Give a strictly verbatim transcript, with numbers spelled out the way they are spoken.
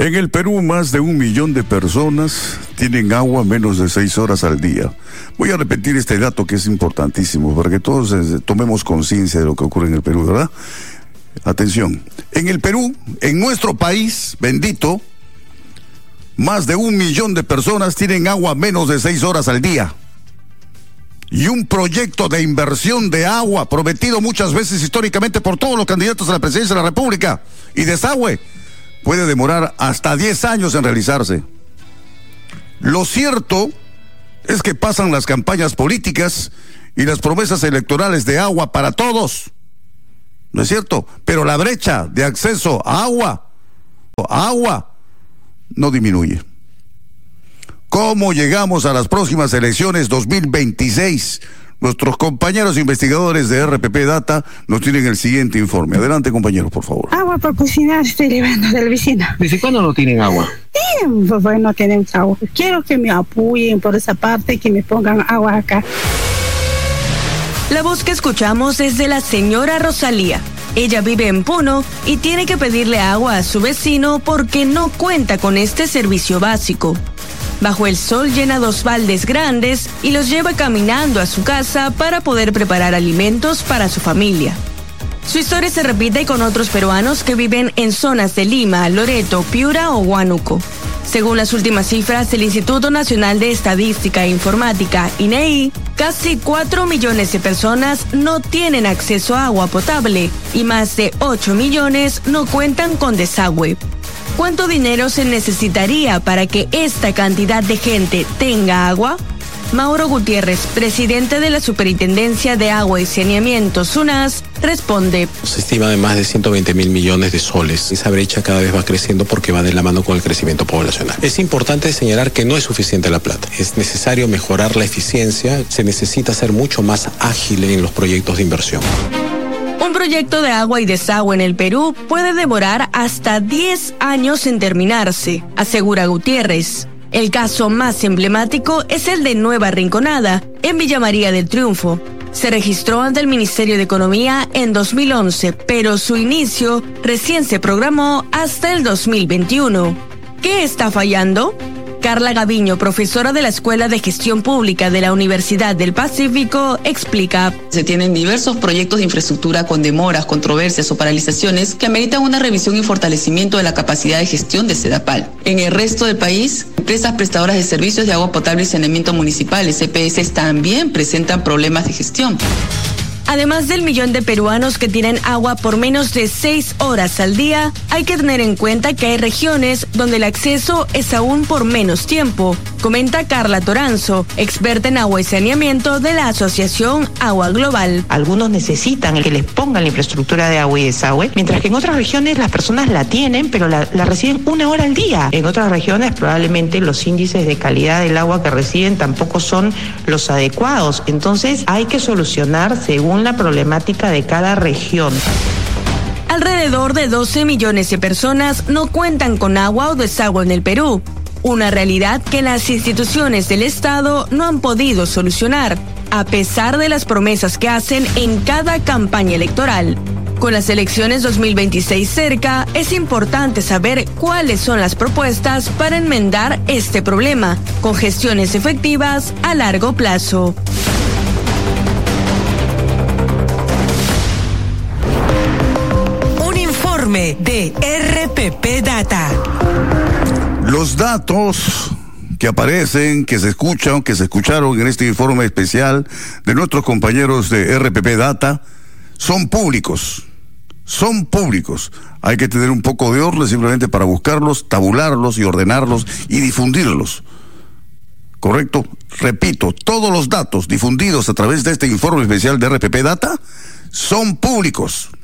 En el Perú, más de un millón de personas tienen agua menos de seis horas al día. Voy a repetir este dato que es importantísimo para que todos eh, tomemos conciencia de lo que ocurre en el Perú, ¿verdad? Atención, en el Perú, en nuestro país bendito, más de un millón de personas tienen agua menos de seis horas al día. Y un proyecto de inversión de agua prometido muchas veces históricamente por todos los candidatos a la presidencia de la República y desagüe puede demorar hasta diez años en realizarse. Lo cierto es que pasan las campañas políticas y las promesas electorales de agua para todos, ¿no es cierto? Pero la brecha de acceso a agua, a agua, no disminuye. ¿Cómo llegamos a las próximas elecciones dos mil veintiséis? Nuestros compañeros investigadores de R P P Data nos tienen el siguiente informe. Adelante, compañeros, por favor. Agua para cocinar estoy llevando del vecino. ¿Desde cuándo no tienen agua? Sí, pues bueno, no tenemos agua. Quiero que me apoyen por esa parte, que me pongan agua acá. La voz que escuchamos es de la señora Rosalía. Ella vive en Puno y tiene que pedirle agua a su vecino porque no cuenta con este servicio básico. Bajo el sol llena dos baldes grandes y los lleva caminando a su casa para poder preparar alimentos para su familia. Su historia se repite con otros peruanos que viven en zonas de Lima, Loreto, Piura o Huánuco. Según las últimas cifras del Instituto Nacional de Estadística e Informática, I N E I, casi cuatro millones de personas no tienen acceso a agua potable y más de ocho millones no cuentan con desagüe. ¿Cuánto dinero se necesitaría para que esta cantidad de gente tenga agua? Mauro Gutiérrez, presidente de la Superintendencia de Agua y Saneamiento, SUNAS, responde. Se estima de más de ciento veinte mil millones de soles. Esa brecha cada vez va creciendo porque va de la mano con el crecimiento poblacional. Es importante señalar que no es suficiente la plata. Es necesario mejorar la eficiencia. Se necesita ser mucho más ágil en los proyectos de inversión. Un proyecto de agua y desagüe en el Perú puede demorar hasta diez años en terminarse, asegura Gutiérrez. El caso más emblemático es el de Nueva Rinconada, en Villa María del Triunfo. Se registró ante el Ministerio de Economía en dos mil once, pero su inicio recién se programó hasta el dos mil veintiuno. ¿Qué está fallando? Carla Gaviño, profesora de la Escuela de Gestión Pública de la Universidad del Pacífico, explica. Se tienen diversos proyectos de infraestructura con demoras, controversias o paralizaciones que ameritan una revisión y fortalecimiento de la capacidad de gestión de SEDAPAL. En el resto del país, empresas prestadoras de servicios de agua potable y saneamiento municipales, E P S, también presentan problemas de gestión. Además del millón de peruanos que tienen agua por menos de seis horas al día, hay que tener en cuenta que hay regiones donde el acceso es aún por menos tiempo, comenta Carla Toranzo, experta en agua y saneamiento de la Asociación Agua Global. Algunos necesitan que les pongan la infraestructura de agua y desagüe, mientras que en otras regiones las personas la tienen, pero la, la reciben una hora al día. En otras regiones probablemente los índices de calidad del agua que reciben tampoco son los adecuados. Entonces hay que solucionar según la problemática de cada región. Alrededor de doce millones de personas no cuentan con agua o desagüe en el Perú, una realidad que las instituciones del Estado no han podido solucionar, a pesar de las promesas que hacen en cada campaña electoral. Con las elecciones dos mil veintiséis cerca, es importante saber cuáles son las propuestas para enmendar este problema, con gestiones efectivas a largo plazo. De R P P Data. Los datos que aparecen, que se escuchan, que se escucharon en este informe especial de nuestros compañeros de R P P Data son públicos. Son públicos. Hay que tener un poco de orden simplemente para buscarlos, tabularlos y ordenarlos y difundirlos. ¿Correcto? Repito, todos los datos difundidos a través de este informe especial de R P P Data son públicos.